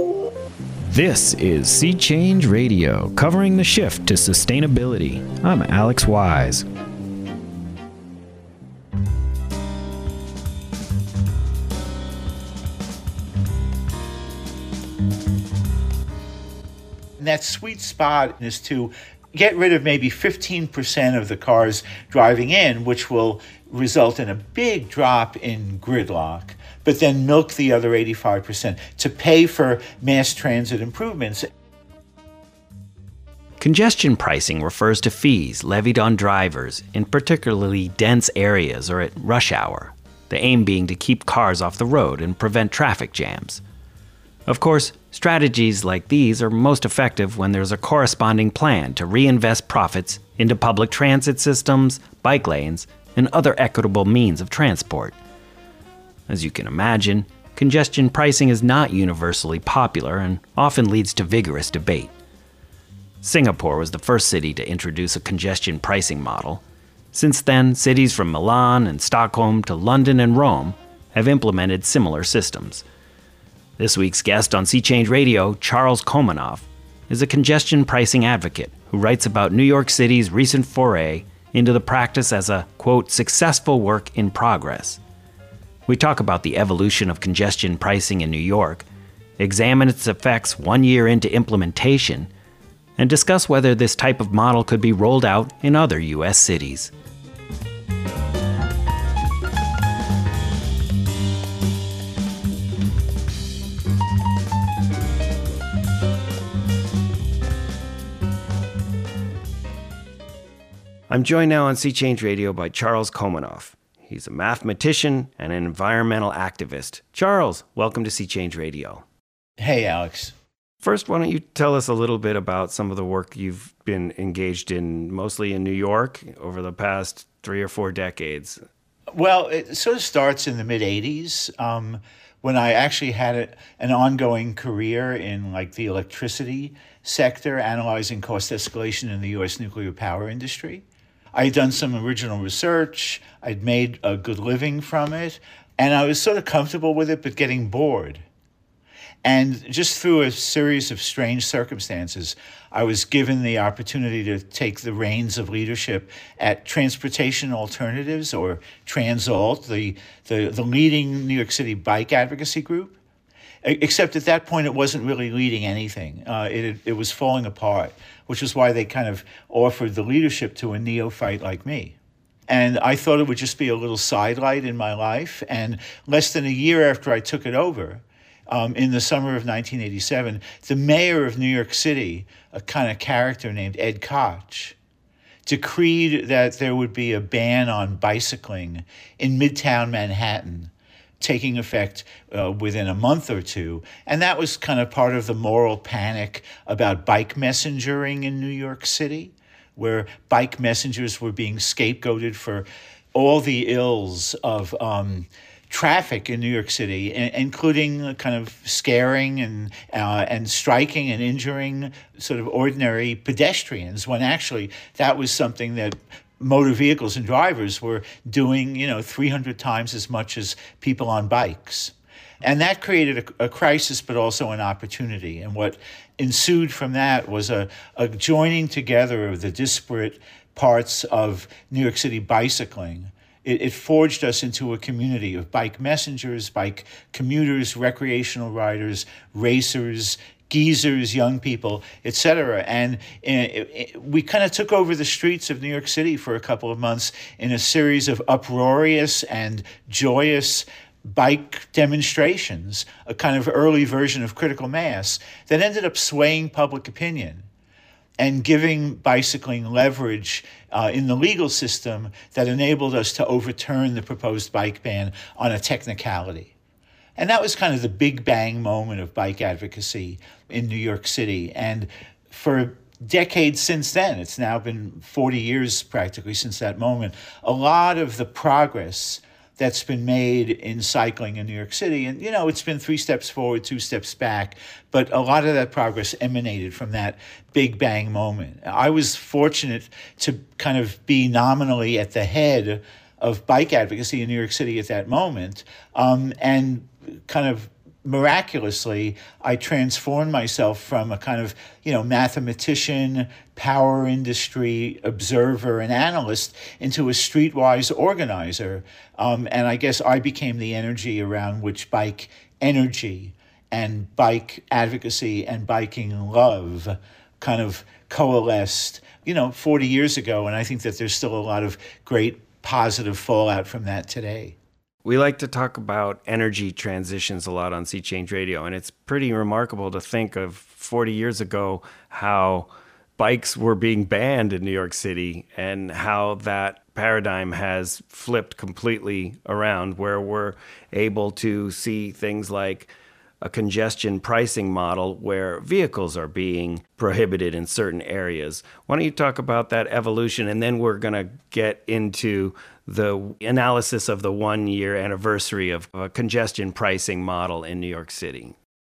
This is Sea Change Radio, covering the shift to sustainability. I'm Alex Wise. And that sweet spot is to get rid of maybe 15% of the cars driving in, which will result in a big drop in gridlock, but then milk the other 85% to pay for mass transit improvements. Congestion pricing refers to fees levied on drivers in particularly dense areas or at rush hour, the aim being to keep cars off the road and prevent traffic jams. Of course, strategies like these are most effective when there's a corresponding plan to reinvest profits into public transit systems, bike lanes, and other equitable means of transport. As you can imagine, congestion pricing is not universally popular and often leads to vigorous debate. Singapore was the first city to introduce a congestion pricing model. Since then, cities from Milan and Stockholm to London and Rome have implemented similar systems. This week's guest on Sea Change Radio, Charles Komanoff, is a congestion pricing advocate who writes about New York City's recent foray into the practice as a, quote, successful work in progress. We talk about the evolution of congestion pricing in New York, examine its effects 1 year into implementation, and discuss whether this type of model could be rolled out in other U.S. cities. I'm joined now on Sea Change Radio by Charles Komanoff. He's a mathematician and an environmental activist. Charles, welcome to Sea Change Radio. Hey, Alex. First, why don't you tell us a little bit about some of the work you've been engaged in, mostly in New York, over the past 3 or 4 decades? Well, it sort of starts in the mid-'80s when I actually had an ongoing career in the electricity sector, analyzing cost escalation in the U.S. nuclear power industry. I had done some original research, I'd made a good living from it, and I was sort of comfortable with it, but getting bored. And just through a series of strange circumstances, I was given the opportunity to take the reins of leadership at Transportation Alternatives, or TransAlt, the leading New York City bike advocacy group. Except at that point, it wasn't really leading anything. It was falling apart, which is why they kind of offered the leadership to a neophyte like me. And I thought it would just be a little sidelight in my life. And less than a year after I took it over, in the summer of 1987, the mayor of New York City, a kind of character named Ed Koch, decreed that there would be a ban on bicycling in Midtown Manhattan, taking effect within a month or two. And that was kind of part of the moral panic about bike messengering in New York City, where bike messengers were being scapegoated for all the ills of traffic in New York City, including kind of scaring and striking and injuring sort of ordinary pedestrians, when actually that was something that motor vehicles and drivers were doing, 300 times as much as people on bikes. And that created a crisis, but also an opportunity. And what ensued from that was a joining together of the disparate parts of New York City bicycling. It forged us into a community of bike messengers, bike commuters, recreational riders, racers, geezers, young people, etc. And we kind of took over the streets of New York City for a couple of months in a series of uproarious and joyous bike demonstrations, a kind of early version of critical mass that ended up swaying public opinion and giving bicycling leverage in the legal system that enabled us to overturn the proposed bike ban on a technicality. And that was kind of the big bang moment of bike advocacy in New York City. And for decades since then, it's now been 40 years practically since that moment, a lot of the progress that's been made in cycling in New York City, and it's been 3 steps forward, 2 steps back, but a lot of that progress emanated from that big bang moment. I was fortunate to kind of be nominally at the head of bike advocacy in New York City at that moment, and kind of miraculously, I transformed myself from a kind of, mathematician, power industry observer and analyst into a streetwise organizer. And I guess I became the energy around which bike energy and bike advocacy and biking love kind of coalesced, 40 years ago. And I think that there's still a lot of great positive fallout from that today. We like to talk about energy transitions a lot on Sea Change Radio, and it's pretty remarkable to think of 40 years ago how bikes were being banned in New York City and how that paradigm has flipped completely around, where we're able to see things like a congestion pricing model where vehicles are being prohibited in certain areas. Why don't you talk about that evolution, and then we're going to get into the analysis of the 1-year anniversary of a congestion pricing model in New York City.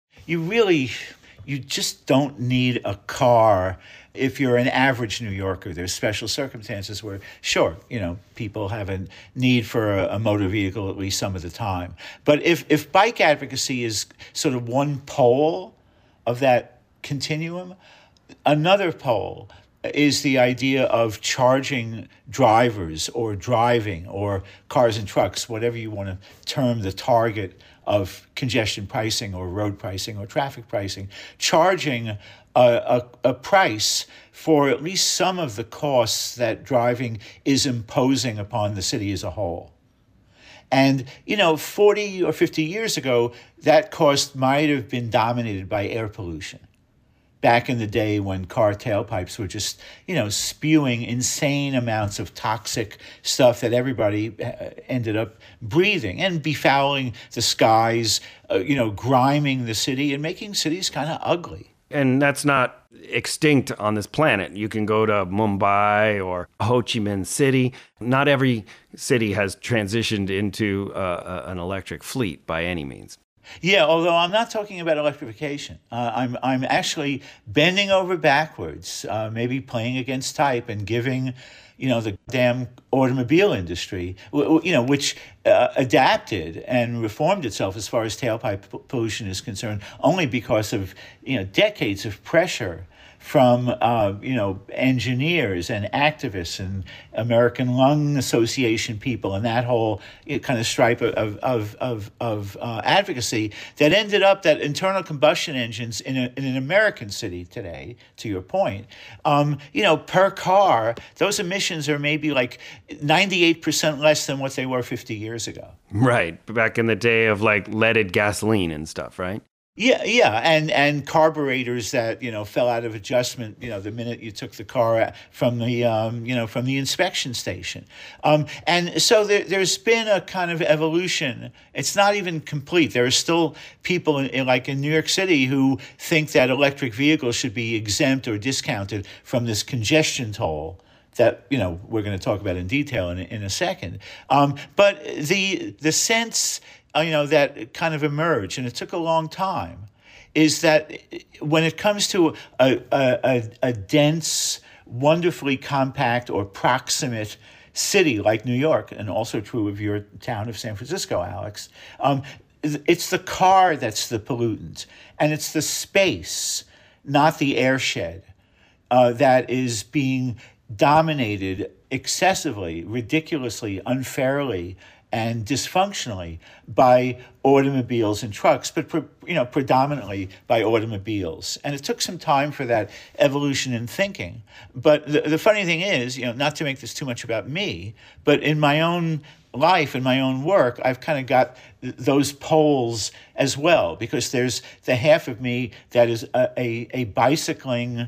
You just don't need a car. If you're an average New Yorker, there's special circumstances where, sure, people have a need for a motor vehicle at least some of the time. But if bike advocacy is sort of one pole of that continuum, another pole is the idea of charging drivers or driving or cars and trucks, whatever you want to term the target of congestion pricing or road pricing or traffic pricing, charging a price for at least some of the costs that driving is imposing upon the city as a whole. And, 40 or 50 years ago, that cost might have been dominated by air pollution. Back in the day when car tailpipes were just, spewing insane amounts of toxic stuff that everybody ended up breathing and befouling the skies, griming the city and making cities kind of ugly. And that's not extinct on this planet. You can go to Mumbai or Ho Chi Minh City. Not every city has transitioned into an electric fleet by any means. Yeah, although I'm not talking about electrification. I'm actually bending over backwards, maybe playing against type and giving, the damn automobile industry, which adapted and reformed itself as far as tailpipe pollution is concerned, only because of, decades of pressure from, engineers and activists and American Lung Association people and that whole kind of stripe of advocacy that ended up that internal combustion engines in an American city today, to your point, per car, those emissions are maybe like 98% less than what they were 50 years ago. Right. Back in the day of like leaded gasoline and stuff, right? Yeah, and carburetors that fell out of adjustment the minute you took the car from the from the inspection station, and so there's been a kind of evolution. It's not even complete. There are still people in New York City who think that electric vehicles should be exempt or discounted from this congestion toll that we're going to talk about in detail in a second. But the sense that kind of emerged, and it took a long time, is that when it comes to a dense, wonderfully compact or proximate city like New York, and also true of your town of San Francisco, Alex, it's the car that's the pollutant, and it's the space, not the airshed, that is being dominated excessively, ridiculously, unfairly, and dysfunctionally by automobiles and trucks, but predominantly by automobiles. And it took some time for that evolution in thinking. But the funny thing is, not to make this too much about me, but in my own life and my own work, I've kind of got those poles as well, because there's the half of me that is a bicycling,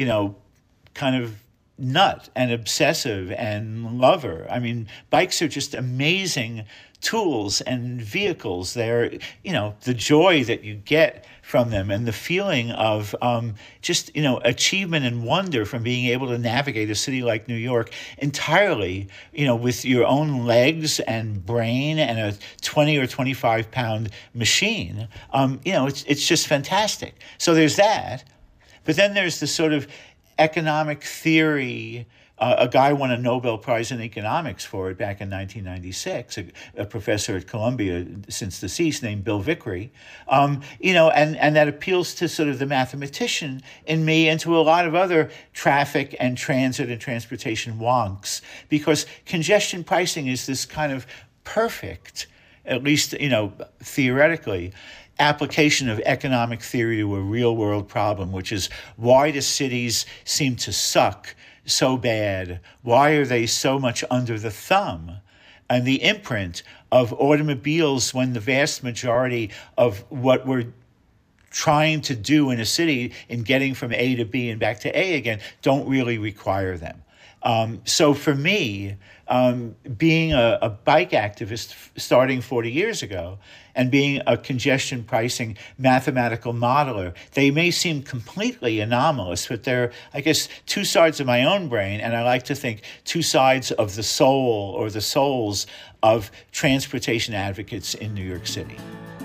kind of nut and obsessive and lover. I mean, bikes are just amazing tools and vehicles. They're, the joy that you get from them and the feeling of just, achievement and wonder from being able to navigate a city like New York entirely, with your own legs and brain and a 20 or 25 pound machine. It's just fantastic. So there's that. But then there's the sort of economic theory A guy won a Nobel Prize in economics for it back in 1996, a professor at Columbia, since deceased, named Bill Vickery. And that appeals to sort of the mathematician in me and to a lot of other traffic and transit and transportation wonks, because congestion pricing is this kind of perfect, at least, theoretically, application of economic theory to a real world problem, which is, why do cities seem to suck so bad? Why are they so much under the thumb and the imprint of automobiles, when the vast majority of what we're trying to do in a city in getting from A to B and back to A again don't really require them? So for me, being a bike activist starting 40 years ago and being a congestion pricing mathematical modeler, they may seem completely anomalous, but they're, I guess, two sides of my own brain, and I like to think two sides of the soul or the souls of transportation advocates in New York City.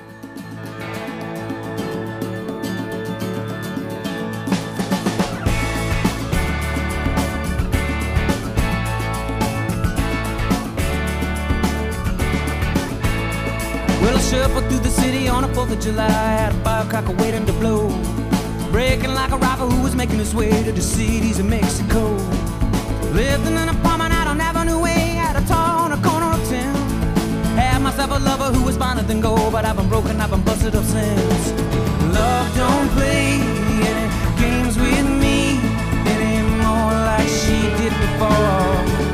Shuffle through the city on a 4th of July, had a firecracker waiting to blow, breaking like a robber who was making his way to the cities of Mexico. Lived in an apartment out on Avenue A, at a tall on a corner of town. Had myself a lover who was finer than gold, but I've been broken, I've been busted up since. Love don't play any games with me anymore like she did before.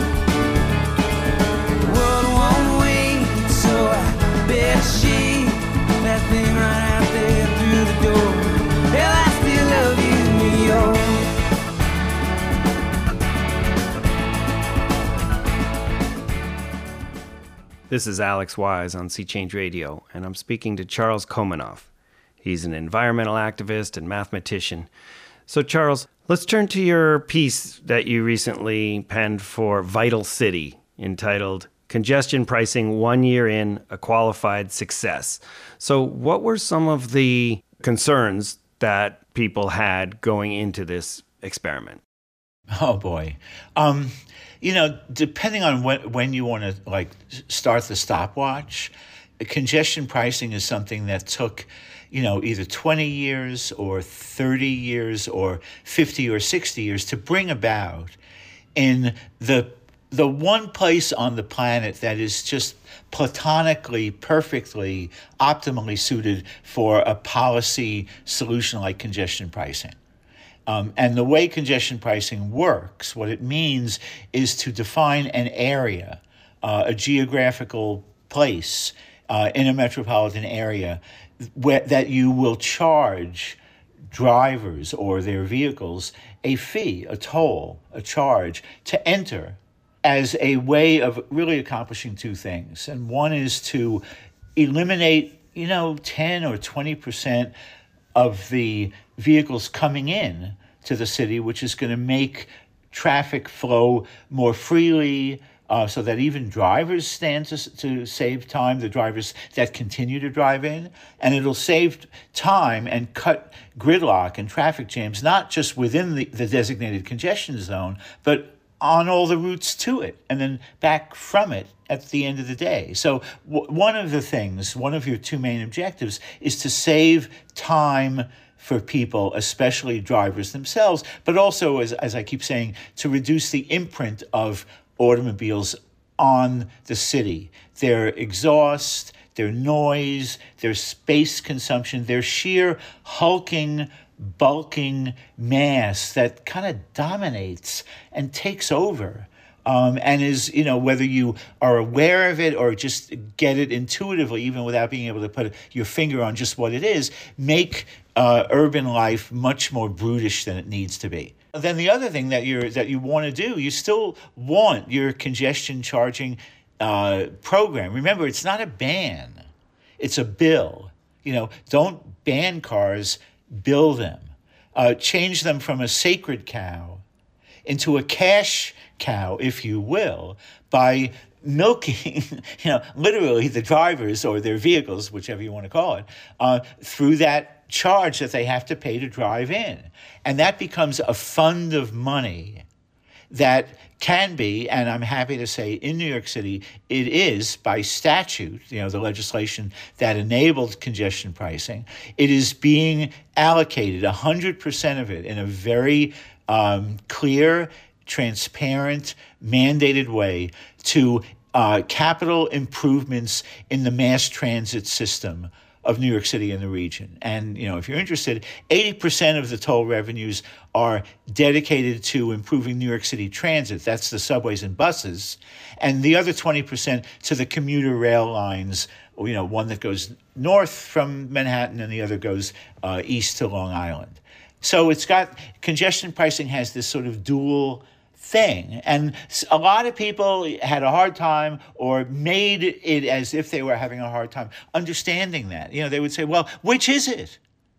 The world won't wait, so I bet she that thing right out there through the door. Hell, I still love you, New York. This is Alex Wise on Sea Change Radio, and I'm speaking to Charles Komanoff. He's an environmental activist and mathematician. So, Charles, let's turn to your piece that you recently penned for Vital City, entitled Congestion Pricing 1 Year in, a Qualified Success. So what were some of the concerns that people had going into this experiment? Oh, boy. Depending on when you want to start the stopwatch, congestion pricing is something that took, either 20 years or 30 years or 50 or 60 years to bring about in the one place on the planet that is just platonically, perfectly, optimally suited for a policy solution like congestion pricing. And the way congestion pricing works, what it means is to define an area, a geographical place in a metropolitan area that you will charge drivers or their vehicles a fee, a toll, a charge to enter, as a way of really accomplishing two things. And one is to eliminate, 10 or 20% of the vehicles coming in to the city, which is going to make traffic flow more freely, so that even drivers stand to save time, the drivers that continue to drive in. And it'll save time and cut gridlock and traffic jams, not just within the designated congestion zone, but on all the routes to it, and then back from it at the end of the day. So one of your two main objectives is to save time for people, especially drivers themselves, but also, as I keep saying, to reduce the imprint of automobiles on the city. Their exhaust, their noise, their space consumption, their sheer hulking, bulking mass that kind of dominates and takes over, and is, whether you are aware of it or just get it intuitively, even without being able to put your finger on just what it is, make urban life much more brutish than it needs to be. Then the other thing that you want to do, you still want your congestion charging program. Remember, it's not a ban, it's a bill. Don't ban cars, bill them. Change them from a sacred cow into a cash cow, if you will, by milking, literally the drivers or their vehicles, whichever you want to call it, through that charge that they have to pay to drive in. And that becomes a fund of money that can be, and I'm happy to say in New York City, it is by statute, the legislation that enabled congestion pricing, it is being allocated 100% of it in a very clear, transparent, mandated way to capital improvements in the mass transit system of New York City and the region. And, if you're interested, 80% of the toll revenues are dedicated to improving New York City transit. That's the subways and buses. And the other 20% to the commuter rail lines, one that goes north from Manhattan and the other goes east to Long Island. So congestion pricing has this sort of dual thing. And a lot of people had a hard time or made it as if they were having a hard time understanding that. They would say, well, which is it?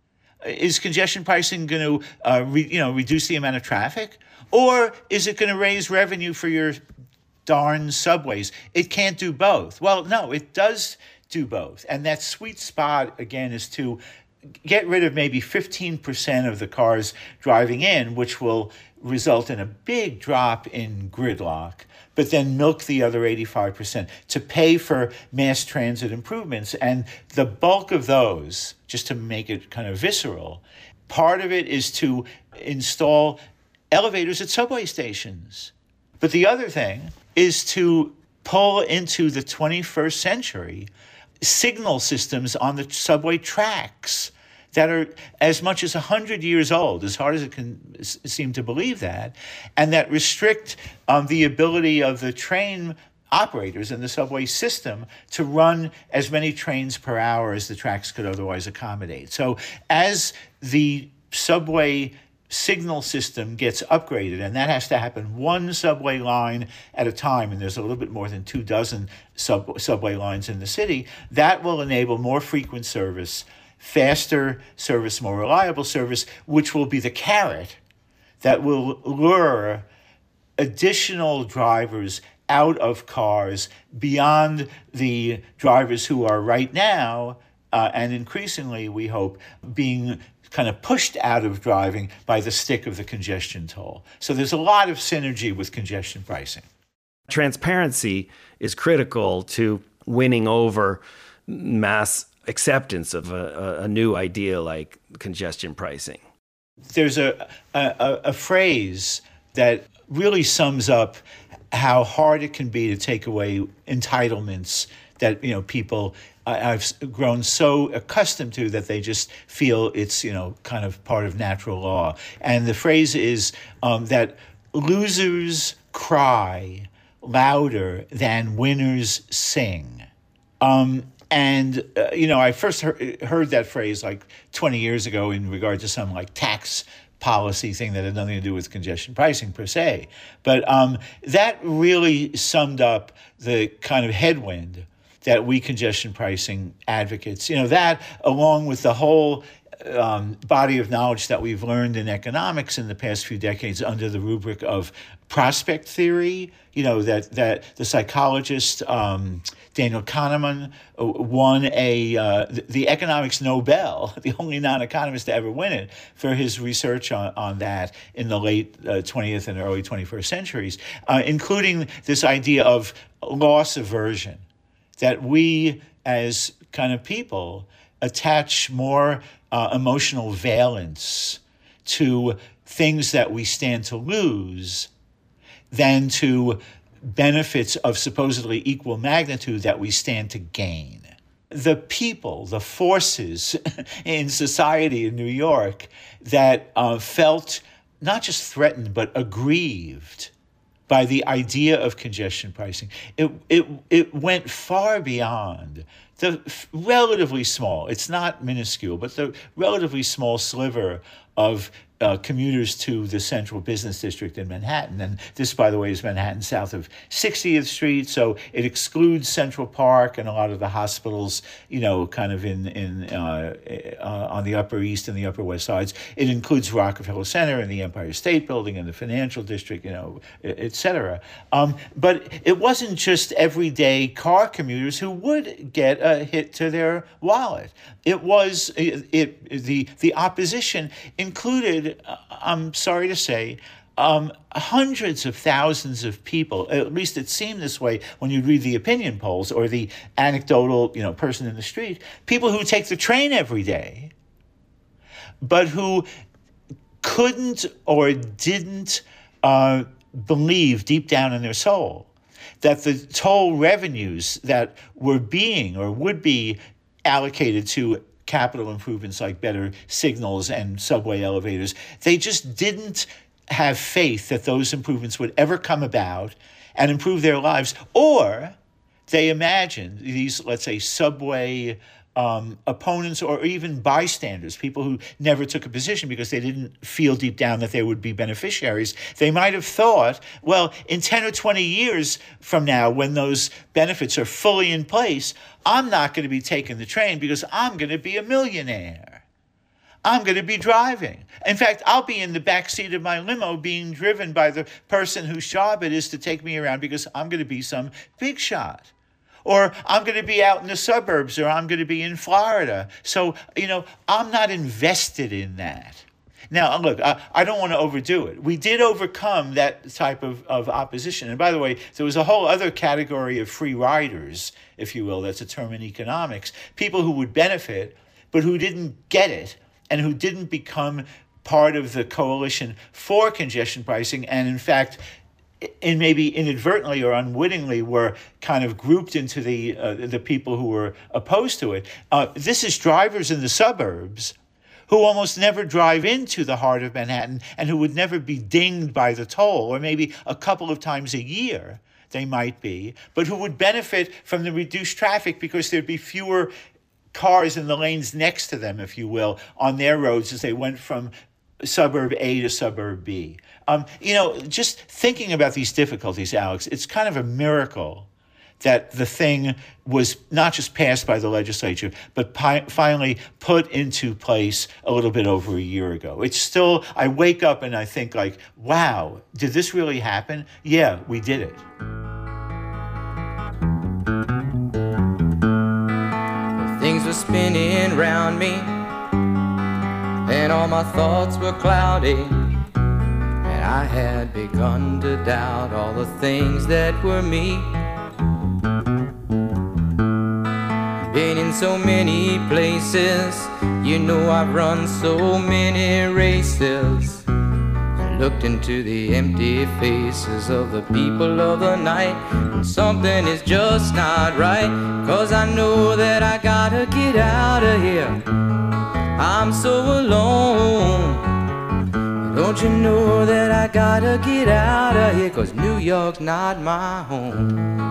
Is congestion pricing going to, reduce the amount of traffic? Or is it going to raise revenue for your darn subways? It can't do both. Well, no, it does do both. And that sweet spot, again, is to get rid of maybe 15% of the cars driving in, which will result in a big drop in gridlock, but then milk the other 85% to pay for mass transit improvements. And the bulk of those, just to make it kind of visceral, part of it is to install elevators at subway stations. But the other thing is to pull into the 21st century signal systems on the subway tracks that are as much as 100 years old, as hard as it can seem to believe that, and that restrict the ability of the train operators in the subway system to run as many trains per hour as the tracks could otherwise accommodate. So as the subway signal system gets upgraded, and that has to happen one subway line at a time, and there's a little bit more than 24 subway lines in the city, that will enable more frequent service, faster service, more reliable service, which will be the carrot that will lure additional drivers out of cars beyond the drivers who are right now, and increasingly, we hope, being kind of pushed out of driving by the stick of the congestion toll. So there's a lot of synergy with congestion pricing. Transparency is critical to winning over mass acceptance of a new idea like congestion pricing. There's a phrase that really sums up how hard it can be to take away entitlements that people I've grown so accustomed to that they just feel it's kind of part of natural law. And the phrase is that losers cry louder than winners sing. I first heard that phrase like 20 years ago in regard to some like tax policy thing that had nothing to do with congestion pricing per se. But that really summed up the kind of headwind that we congestion pricing advocates, that along with the whole body of knowledge that we've learned in economics in the past few decades under the rubric of prospect theory, that the psychologist Daniel Kahneman won the economics Nobel, the only non-economist to ever win it, for his research on that in the late 20th and early 21st centuries, including this idea of loss aversion, that we as kind of people attach more emotional valence to things that we stand to lose than to benefits of supposedly equal magnitude that we stand to gain. The people, the forces in society in New York that felt not just threatened but aggrieved by the idea of congestion pricing, it went far beyond the relatively small, it's not minuscule, but the relatively small sliver of commuters to the central business district in Manhattan. And this, by the way, is Manhattan south of 60th Street, so it excludes Central Park and a lot of the hospitals, kind of on the Upper East and the Upper West Sides. It includes Rockefeller Center and the Empire State Building and the Financial District, et cetera. But it wasn't just everyday car commuters who would get a hit to their wallet. It was the opposition included, I'm sorry to say, hundreds of thousands of people, at least it seemed this way when you read the opinion polls or the anecdotal, person in the street, people who take the train every day, but who couldn't or didn't believe deep down in their soul that the toll revenues that were being or would be allocated to capital improvements like better signals and subway elevators, they just didn't have faith that those improvements would ever come about and improve their lives. Or they imagined these, let's say, subway opponents or even bystanders, people who never took a position because they didn't feel deep down that they would be beneficiaries. They might have thought, well, in 10 or 20 years from now, when those benefits are fully in place, I'm not going to be taking the train because I'm going to be a millionaire. I'm going to be driving. In fact, I'll be in the back seat of my limo being driven by the person whose job it is to take me around because I'm going to be some big shot. Or I'm going to be out in the suburbs, or I'm going to be in Florida. So, I'm not invested in that. Now, look, I don't want to overdo it. We did overcome that type of opposition. And by the way, there was a whole other category of free riders, if you will, that's a term in economics, people who would benefit, but who didn't get it and who didn't become part of the coalition for congestion pricing, and in fact, and maybe inadvertently or unwittingly were kind of grouped into the people who were opposed to it. This is drivers in the suburbs who almost never drive into the heart of Manhattan and who would never be dinged by the toll, or maybe a couple of times a year they might be, but who would benefit from the reduced traffic because there'd be fewer cars in the lanes next to them, if you will, on their roads as they went from suburb A to suburb B. Just thinking about these difficulties, Alex, it's kind of a miracle that the thing was not just passed by the legislature, but finally put into place a little bit over a year ago. It's still, I wake up and I think like, wow, did this really happen? Yeah, we did it. Things were spinning round me, and all my thoughts were cloudy, and I had begun to doubt all the things that were me. Been in so many places, I've run so many races, and looked into the empty faces of the people of the night, and something is just not right, 'cause I know that I gotta get out of here. I'm so alone. Don't you know that I gotta get out of here, 'cause New York's not my home.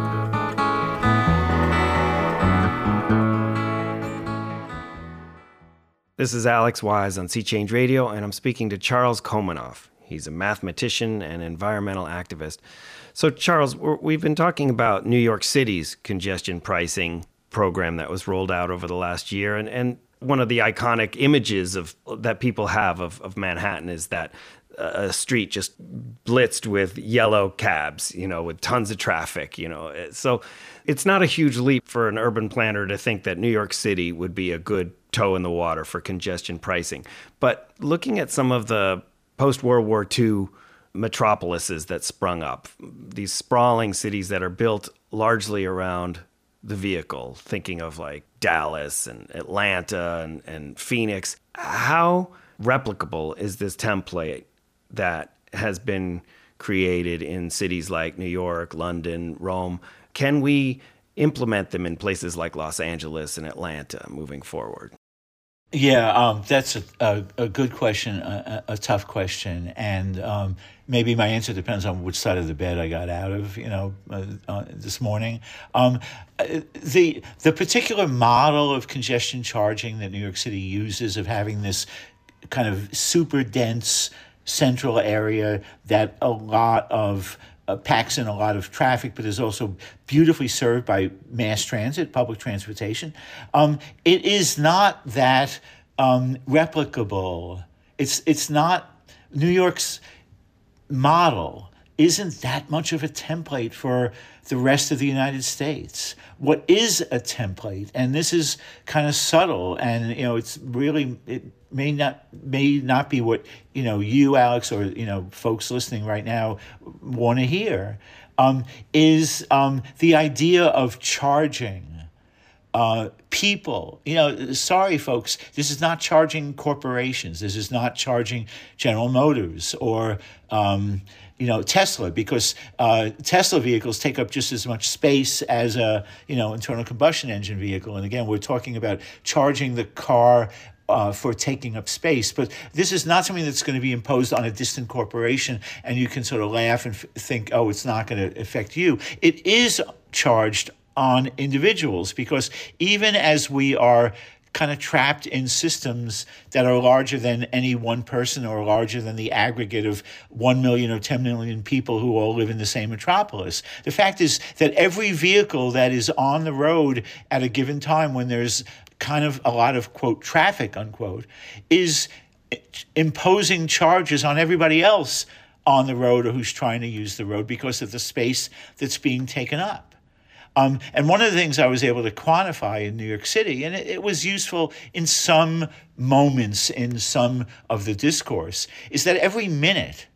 This is Alex Wise on Sea Change Radio, and I'm speaking to Charles Komanoff. He's a mathematician and environmental activist. So, Charles, we've been talking about New York City's congestion pricing program that was rolled out over the last year, and one of the iconic images that people have of Manhattan is that a street just blitzed with yellow cabs, with tons of traffic, So it's not a huge leap for an urban planner to think that New York City would be a good toe in the water for congestion pricing. But looking at some of the post-World War II metropolises that sprung up, these sprawling cities that are built largely around the vehicle, thinking of like Dallas and Atlanta and Phoenix, how replicable is this template that has been created in cities like New York, London, Rome? Can we implement them in places like Los Angeles and Atlanta moving forward? Yeah, that's a good question, a tough question, and maybe my answer depends on which side of the bed I got out of, this morning. The particular model of congestion charging that New York City uses, of having this kind of super dense central area that a lot of packs in a lot of traffic, but is also beautifully served by mass transit, public transportation. It is not that replicable. It's not New York's model isn't that much of a template for the rest of the United States. What is a template? And this is kind of subtle, and it's really, it may not be what you, Alex, or folks listening right now want to hear. Is the idea of charging people. Sorry, folks, this is not charging corporations. This is not charging General Motors or Tesla, because Tesla vehicles take up just as much space as a internal combustion engine vehicle. And again, we're talking about charging the car for taking up space. But this is not something that's going to be imposed on a distant corporation and you can sort of laugh and think, oh, it's not going to affect you. It is charged on individuals, because even as we are kind of trapped in systems that are larger than any one person or larger than the aggregate of 1 million or 10 million people who all live in the same metropolis. The fact is that every vehicle that is on the road at a given time when there's kind of a lot of, quote, traffic, unquote, is imposing charges on everybody else on the road or who's trying to use the road because of the space that's being taken up. And one of the things I was able to quantify in New York City, and it was useful in some moments in some of the discourse, is that every minute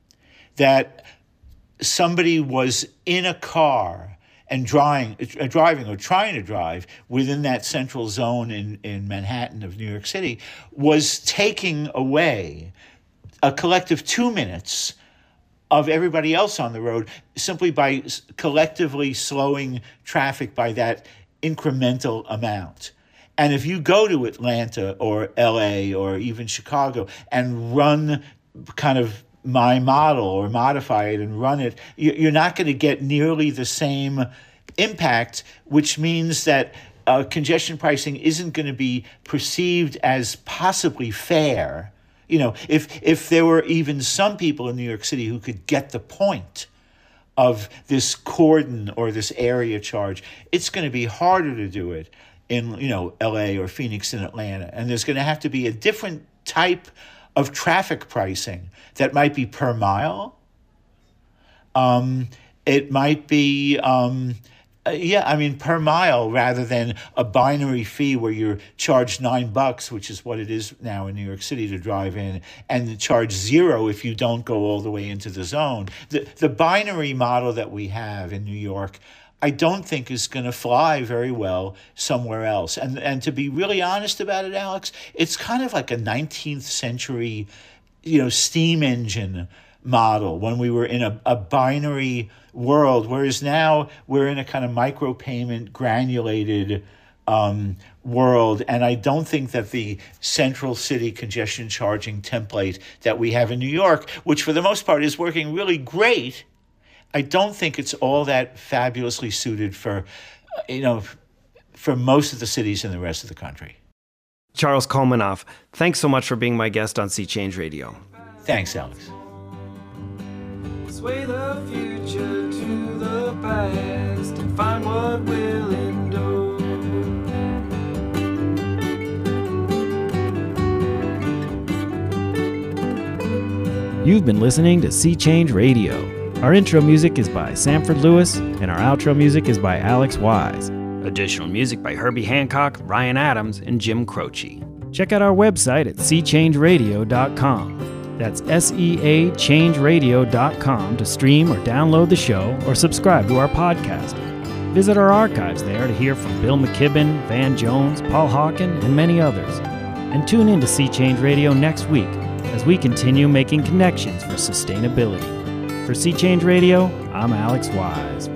that somebody was in a car and driving or trying to drive within that central zone in Manhattan of New York City was taking away a collective 2 minutes of everybody else on the road simply by collectively slowing traffic by that incremental amount. And if you go to Atlanta or LA or even Chicago and run kind of my model or modify it and run it, you're not going to get nearly the same impact, which means that congestion pricing isn't going to be perceived as possibly fair. If there were even some people in New York City who could get the point of this cordon or this area charge, it's going to be harder to do it in, LA or Phoenix and Atlanta. And there's going to have to be a different type of traffic pricing that might be per mile. It might be per mile rather than a binary fee where you're charged $9, which is what it is now in New York City to drive in, and charge $0 if you don't go all the way into the zone. The binary model that we have in New York, I don't think is going to fly very well somewhere else. And to be really honest about it, Alex, it's kind of like a 19th century, steam engine model when we were in a binary world, whereas now we're in a kind of micropayment granulated world. And I don't think that the central city congestion charging template that we have in New York, which for the most part is working really great, I don't think it's all that fabulously suited for most of the cities in the rest of the country. Charles Kolmanoff, thanks so much for being my guest on Sea Change Radio. Thanks, Alex. Sway the future to the past and find what will endure. You've been listening to Sea Change Radio. Our intro music is by Sanford Lewis, and our outro music is by Alex Wise. Additional music by Herbie Hancock, Ryan Adams, and Jim Croce. Check out our website at seachangeradio.com. That's SEAchangeradio.com to stream or download the show or subscribe to our podcast. Visit our archives there to hear from Bill McKibben, Van Jones, Paul Hawken, and many others. And tune in to Sea Change Radio next week as we continue making connections for sustainability. For Sea Change Radio, I'm Alex Wise.